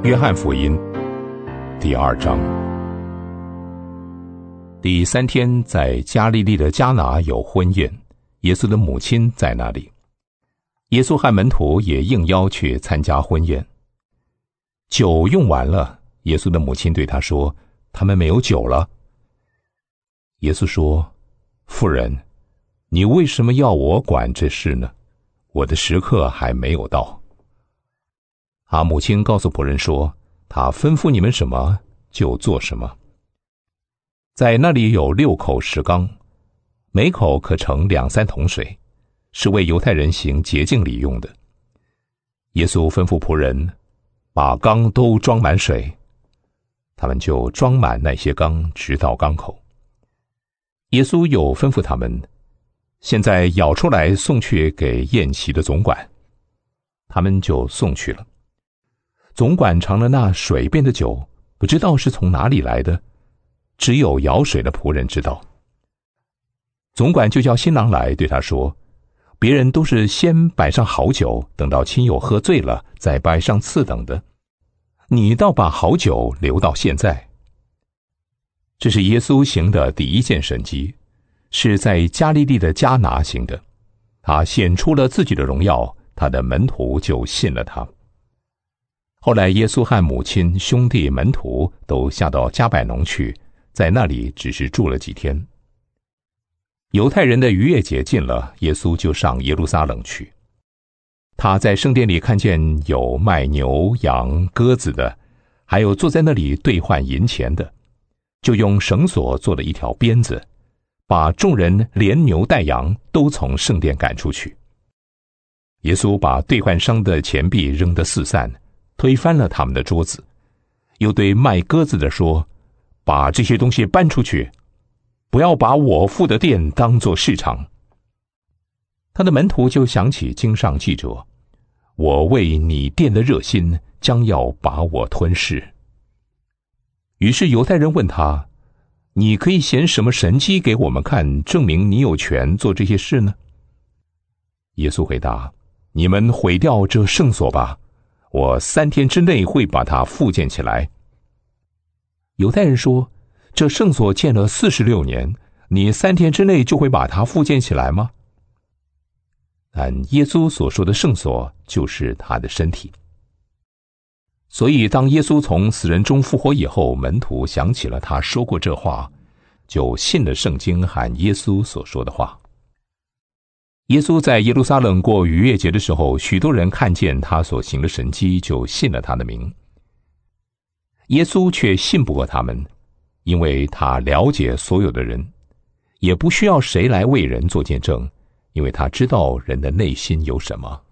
约翰福音第2章。第3天，在加利利的迦拿有婚宴，耶稣的母亲在那里。耶稣和门徒也应邀去参加婚宴。酒用完了，耶稣的母亲对他说：“他们没有酒了。”耶稣说：“妇人，你为什么要我管这事呢？我的时刻还没有到。”他母亲告诉仆人说：“他吩咐你们什么，就做什么。”在那里有6口石缸，每口可盛2-3桶水，是为犹太人行洁净礼用的。耶稣吩咐仆人把缸都装满水，他们就装满那些缸，直到缸口。耶稣又吩咐他们，现在舀出来送去给宴席的总管，他们就送去了。总管尝了那水变的酒，不知道是从哪里来的，只有舀水的仆人知道。总管就叫新郎来，对他说：“别人都是先摆上好酒，等到亲友喝醉了，再摆上次等的，你倒把好酒留到现在。”这是耶稣行的第一件神迹，是在加利利的迦拿行的。他显出了自己的荣耀，他的门徒就信了他。后来耶稣和母亲、兄弟、门徒都下到迦百农去，在那里只是住了几天。犹太人的逾越节近了，耶稣就上耶路撒冷去。他在圣殿里看见有卖牛、羊、鸽子的，还有坐在那里兑换银钱的，就用绳索做了一条鞭子，把众人连牛带羊都从圣殿赶出去。耶稣把兑换商的钱币扔得四散，推翻了他们的桌子，又对卖鸽子的说：“把这些东西搬出去，不要把我父的殿当作市场。”他的门徒就想起经上记着：“我为你殿的热心，将要把我吞噬。”于是犹太人问他：“你可以显什么神迹给我们看，证明你有权做这些事呢？”耶稣回答：“你们毁掉这圣所吧，我3天之内会把它复建起来。”犹太人说：“这圣所建了46年，你3天之内就会把它复建起来吗？”但耶稣所说的圣所就是他的身体。所以当耶稣从死人中复活以后，门徒想起了他说过这话，就信了圣经和耶稣所说的话。耶稣在耶路撒冷过逾越节的时候，许多人看见他所行的神迹，就信了他的名。耶稣却信不过他们，因为他了解所有的人，也不需要谁来为人做见证，因为他知道人的内心有什么。